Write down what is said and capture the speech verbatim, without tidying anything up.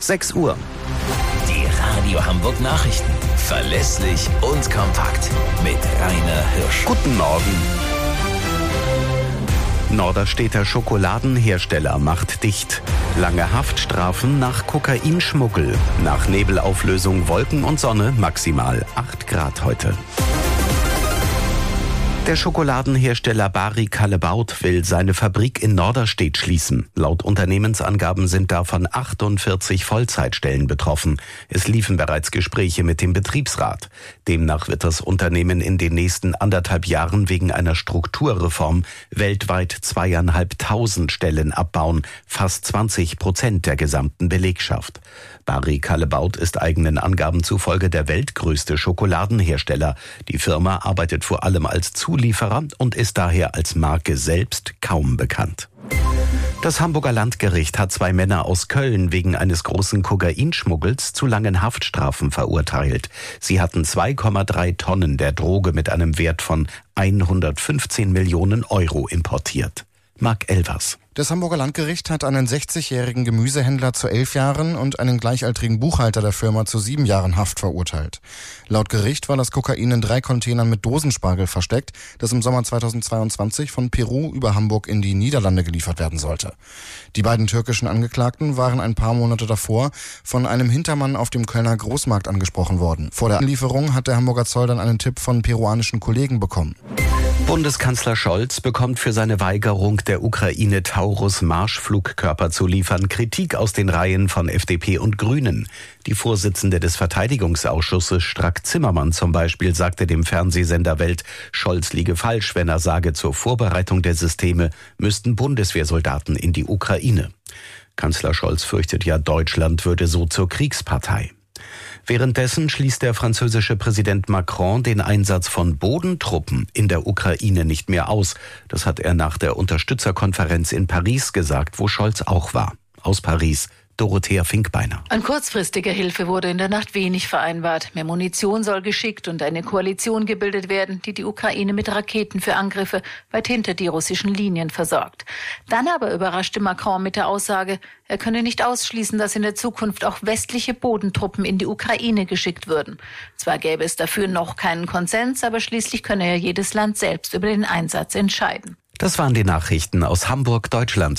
sechs Uhr. Die Radio Hamburg Nachrichten. Verlässlich und kompakt. Mit Rainer Hirsch. Guten Morgen. Norderstedter Schokoladenhersteller macht dicht. Lange Haftstrafen nach Kokainschmuggel. Nach Nebelauflösung Wolken und Sonne maximal acht Grad heute. Der Schokoladenhersteller Barry Callebaut will seine Fabrik in Norderstedt schließen. Laut Unternehmensangaben sind davon achtundvierzig Vollzeitstellen betroffen. Es liefen bereits Gespräche mit dem Betriebsrat. Demnach wird das Unternehmen in den nächsten anderthalb Jahren wegen einer Strukturreform weltweit zweieinhalbtausend Stellen abbauen, fast zwanzig Prozent der gesamten Belegschaft. Barry Callebaut ist eigenen Angaben zufolge der weltgrößte Schokoladenhersteller. Die Firma arbeitet vor allem als Zulieferer und ist daher als Marke selbst kaum bekannt. Das Hamburger Landgericht hat zwei Männer aus Köln wegen eines großen Kokainschmuggels zu langen Haftstrafen verurteilt. Sie hatten zwei Komma drei Tonnen der Droge mit einem Wert von hundertfünfzehn Millionen Euro importiert. Marc Elvers. Das Hamburger Landgericht hat einen sechzigjährigen Gemüsehändler zu elf Jahren und einen gleichaltrigen Buchhalter der Firma zu sieben Jahren Haft verurteilt. Laut Gericht war das Kokain in drei Containern mit Dosenspargel versteckt, das im Sommer zweitausendzweiundzwanzig von Peru über Hamburg in die Niederlande geliefert werden sollte. Die beiden türkischen Angeklagten waren ein paar Monate davor von einem Hintermann auf dem Kölner Großmarkt angesprochen worden. Vor der Anlieferung hat der Hamburger Zoll dann einen Tipp von peruanischen Kollegen bekommen. Bundeskanzler Scholz bekommt für seine Weigerung der Ukraine Taurus-Marschflugkörper zu liefern Kritik aus den Reihen von F D P und Grünen. Die Vorsitzende des Verteidigungsausschusses Strack-Zimmermann zum Beispiel sagte dem Fernsehsender Welt, Scholz liege falsch, wenn er sage, zur Vorbereitung der Systeme müssten Bundeswehrsoldaten in die Ukraine. Kanzler Scholz fürchtet ja, Deutschland würde so zur Kriegspartei. Währenddessen schließt der französische Präsident Macron den Einsatz von Bodentruppen in der Ukraine nicht mehr aus. Das hat er nach der Unterstützerkonferenz in Paris gesagt, wo Scholz auch war. Aus Paris, Dorothea Finkbeiner. An kurzfristiger Hilfe wurde in der Nacht wenig vereinbart. Mehr Munition soll geschickt und eine Koalition gebildet werden, die die Ukraine mit Raketen für Angriffe weit hinter die russischen Linien versorgt. Dann aber überraschte Macron mit der Aussage, er könne nicht ausschließen, dass in der Zukunft auch westliche Bodentruppen in die Ukraine geschickt würden. Zwar gäbe es dafür noch keinen Konsens, aber schließlich könne ja jedes Land selbst über den Einsatz entscheiden. Das waren die Nachrichten aus Hamburg, Deutschland.